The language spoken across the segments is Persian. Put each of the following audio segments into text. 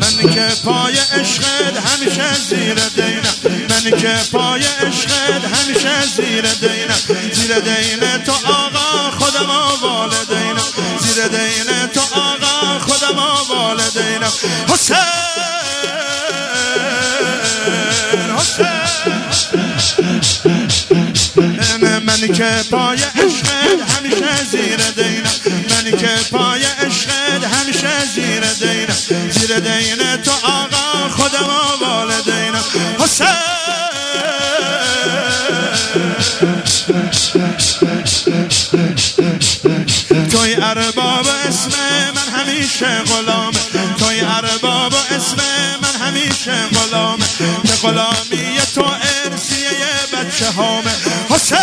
من که پای عشقت همیشه زیر دینم، من که پای عشقت همیشه زیر دینم، زیر دین تو آقا خودم و والدینم، زیر دین تو آقا خودم و والدینم. حسین من که پای عشقت همیشه زیر دینم، من که پای عشقت همیشه زیر دینم، زیر دین تو آقا خودم و والدینم. حسین توی ارباب اسم من همیشه غلامه، توی ارباب اسم من همیشه غلامه، به غلامی تو ارسیه بچه هامه. حسین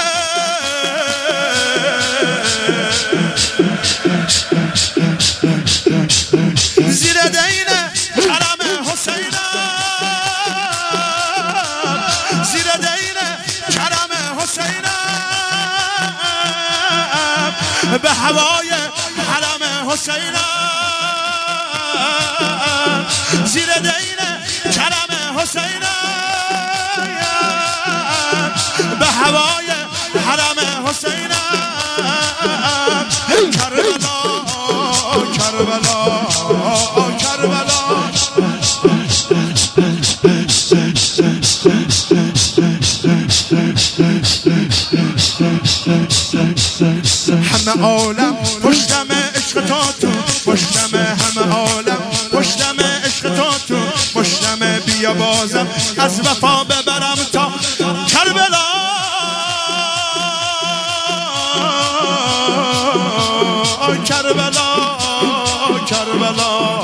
زیر دین کرم حسینم، زیر دین کرم حسینم، به هوای حرم حسینم، زیر دین کرم حسینم، به هوای حرم حسینم. کربلا کربلا کربلا همه عالم پشتم عشق تو، پشتم همه عالم پشتم عشق تو، پشتم بیا بازم از وفا ببرم تا کربلا. کربلا کربلا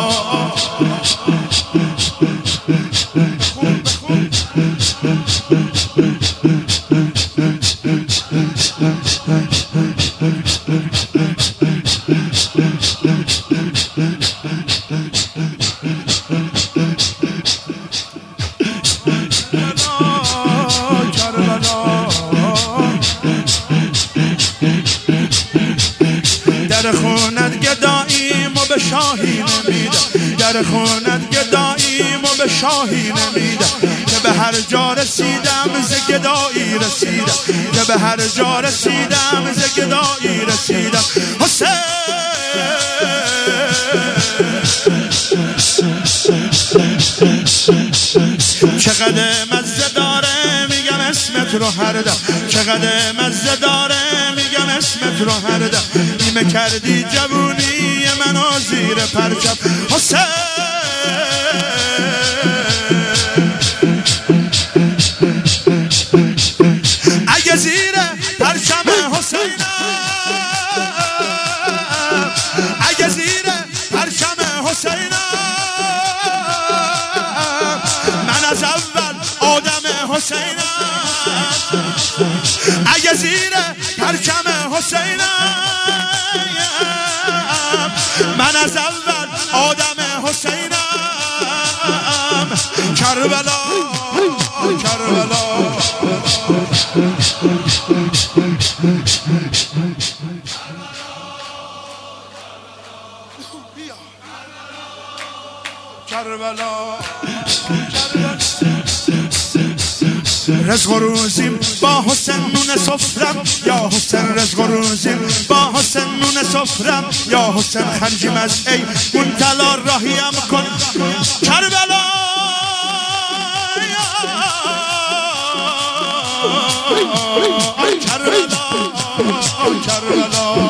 در خونت گداییم و به شاهی نمیدم، در خونت گداییم و به شاهی نمیدم، که به هر جا رسیدم ز گدایی رسیدم، که به هر جا رسیدم ز گدایی رسیدم. حسین چقدر مزه داره میگم اسمت رو هر دم، چقدر مزه داره میگم اسمت رو هر دم، نیمه کردی جوونی منو زیر پرچم. حسین اگه زیر پرچم حسینم، اگه زیر پرچم حسینم، من از اول آدم حسینم، اگه زیر پرچم حسینم، من از اول آدم حسینم. کربلا کربلا کربلا رزق و روزیم با حسین نون سفرم، یا حسین رزق و روزیم با حسین نون سفرم، یا حسین خرجیم از ای منتلا راهیم کن. کربلا کربلا کربلا